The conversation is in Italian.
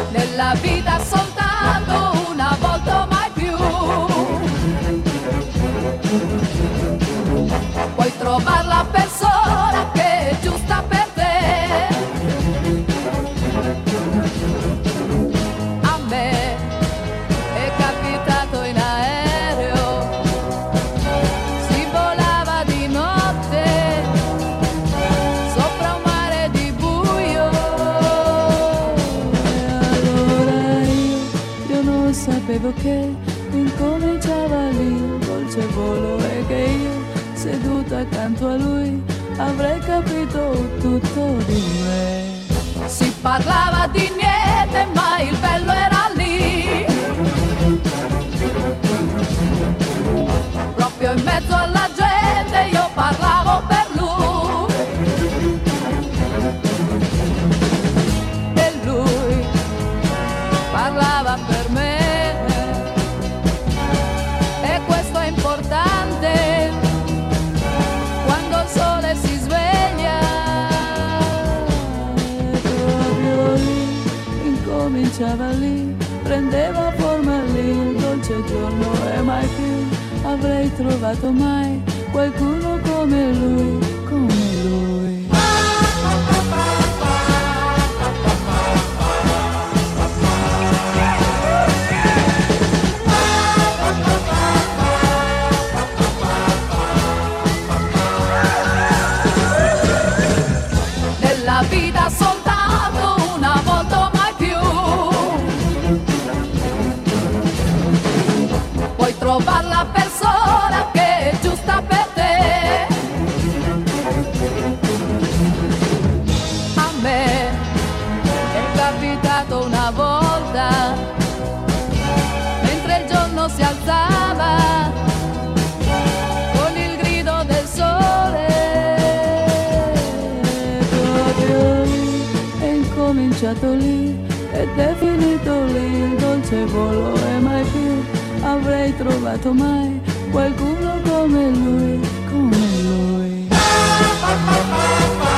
nella vita soltanto una volta, mai più. Puoi trovare la persona che è giusta per te. A me è capitato in aereo, si volava di notte sopra un mare di buio. E allora io non sapevo che incominciava lì un dolce volo e che io, seduta accanto a lui, avrei capito tutto di me. Si parlava di niente, ma il bello era lì, proprio in mezzo alla gente io parlavo per lui e lui parlava per me. E questo è importante quando il sole si sveglia. Proprio lì, incominciava lì, prendeva forma lì un dolce giorno e mai più avrei trovato mai qualcuno come lui, come lui. Nella vita soltanto una volta, mai più. Puoi trovare la persona che è giusta per te. A me è capitato una volta, mentre il giorno si alzava con il grido del sole. Proprio lì è incominciato lì ed è finito lì il dolce volo e mai più avrei trovato mai qualcuno come lui, come lui.